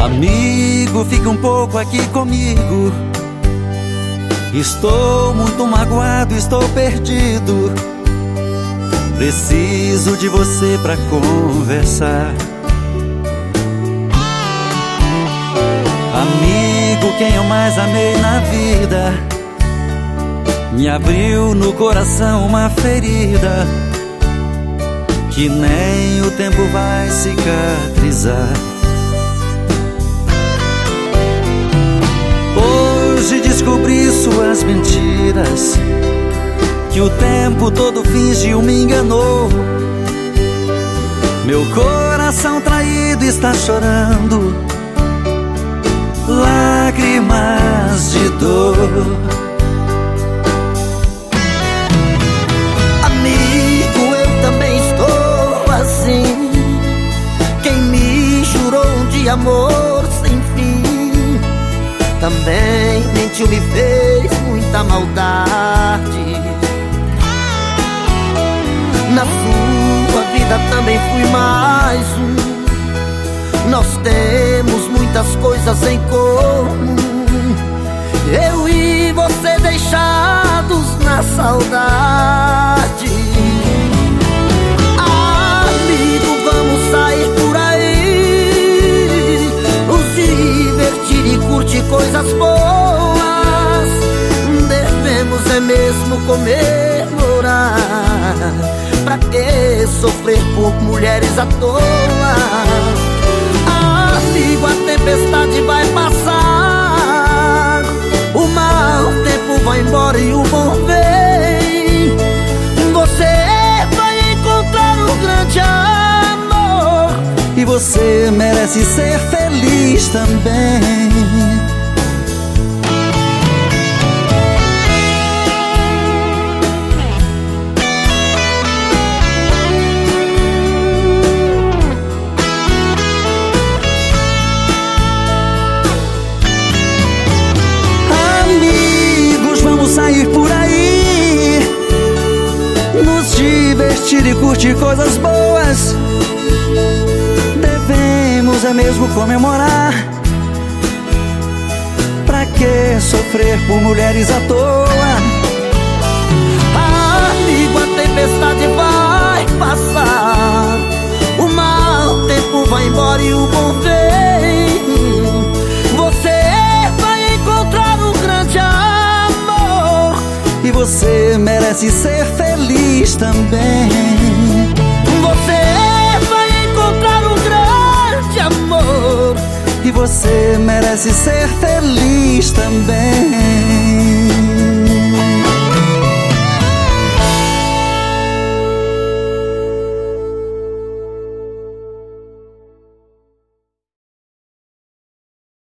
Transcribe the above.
Amigo, fique um pouco aqui comigo. Estou muito magoado, estou perdido. Preciso de você pra conversar. Amigo, quem eu mais amei na vida me abriu no coração uma ferida que nem o tempo vai cicatrizar. Hoje descobri suas mentiras, que o tempo todo fingiu, me enganou. Meu coração traído está chorando lágrimas de dor. Amigo, eu também estou assim. Quem me jurou de amor sem fim também mentiu, me fez muita maldade. Na sua vida também fui mais um. Nós temos muitas coisas em comum, eu e você deixados na saudade. Amigo, vamos sair por aí, nos divertir e curtir coisas boas. Devemos é mesmo comemorar. Pra que sofrer por mulheres à toa? Amigo, a tempestade vai passar, o mau tempo vai embora e o bom vem. Você vai encontrar um grande amor E você merece ser feliz também. Sair por aí, nos divertir e curtir coisas boas. Devemos é mesmo comemorar. Pra que sofrer por mulheres à toa? Amigo, a tempestade vai passar, o mau tempo vai embora e o bom vem. Você vai encontrar um grande amor e você merece ser feliz também. Você vai encontrar um grande amor e você merece ser feliz também.